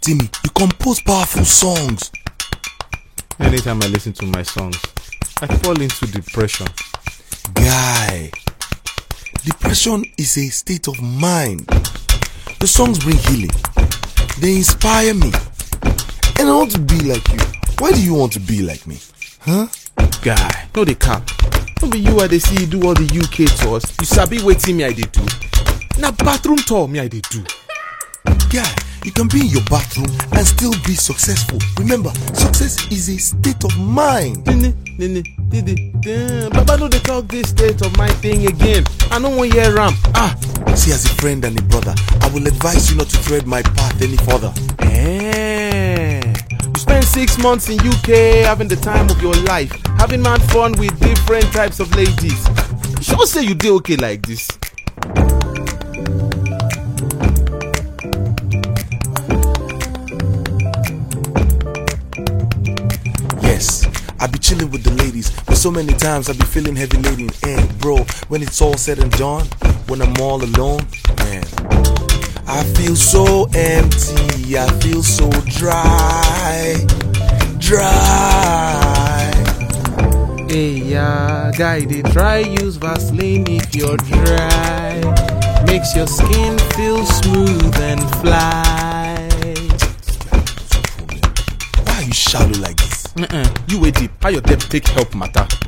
Timmy, you compose powerful songs. Anytime I listen to my songs, I fall into depression. Guy, depression is a state of mind. The songs bring healing. They inspire me. And I want to be like you. Why do you want to be like me? Huh? Guy, no dey cap. No be you I dey see do all the UK tours. You sabi wetin me I dey do? Na bathroom tour me I dey do. Guy, you can be in your bathroom and still be successful. Remember, success is a state of mind. Baba no dey talk this state of mind thing again. I no wan hear am. See, as a friend and a brother, I will advise you not to tread my path any further. You spend 6 months in UK having the time of your life, having mad fun with different types of ladies. You sure say you dey okay like this? Yes, I be chilling with the ladies, but so many times I be feeling heavy laden. And bro, when it's all said and done, when I'm all alone, man, I feel so empty, I feel so dry. Hey, yeah, guy, they try use Vaseline if you're dry. Makes your skin feel smooth and fly. Why are you shallow like this? You wait deep. How your depth take help matter?